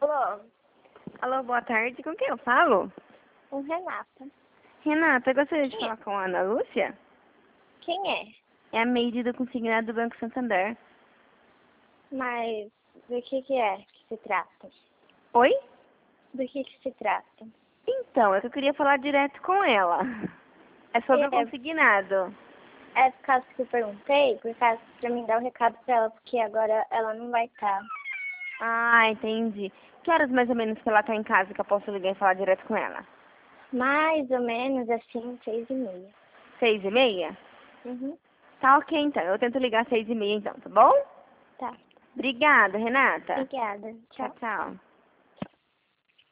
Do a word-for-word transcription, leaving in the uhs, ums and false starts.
Alô, Alô, boa tarde. Com quem eu falo? o Renata. Renata, eu gostaria de Quem falar com a Ana Lúcia. Quem é? É a Meide do consignado do Banco Santander. Mas do que que é que se trata? Oi? Do que que se trata? Então, é que eu queria falar direto com ela. É sobre o É, consignado. é por causa que eu perguntei, por causa pra mim dar o recado pra ela, porque agora ela não vai estar. Ah, entendi. Que horas mais ou menos que ela tá em casa que eu posso ligar e falar direto com ela? Mais ou menos assim, seis e meia. Seis e meia? Uhum. Tá ok, então. Eu tento ligar às seis e meia, então, tá bom? Tá. Obrigada, Renata. Obrigada. Tchau, Tchau. tchau.